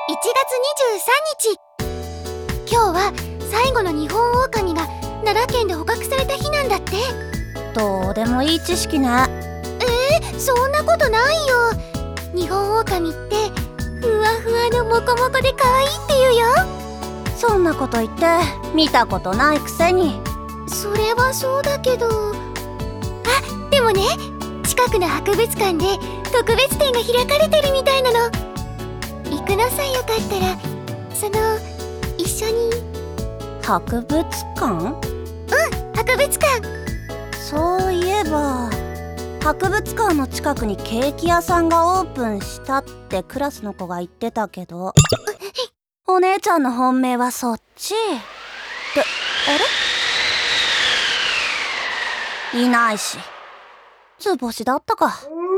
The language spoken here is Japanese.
1月23日、今日は最後のニホンオオカミが奈良県で捕獲された日なんだって。 どうでもいい知識ね。 そんなことないよ。ニホンオオカミってふわふわのモコモコで可愛いって言うよ。 そんなこと言って見たことないくせに。 それはそうだけど。でもね、近くの博物館で特別展が開かれてるみたいなの。行くのさ、よかったら一緒に。 博物館？ 博物館。 そういえば博物館の近くにケーキ屋さんがオープンしたってクラスの子が言ってたけど、お姉ちゃんの本命はそっちってあれ？いないし、図星だったか。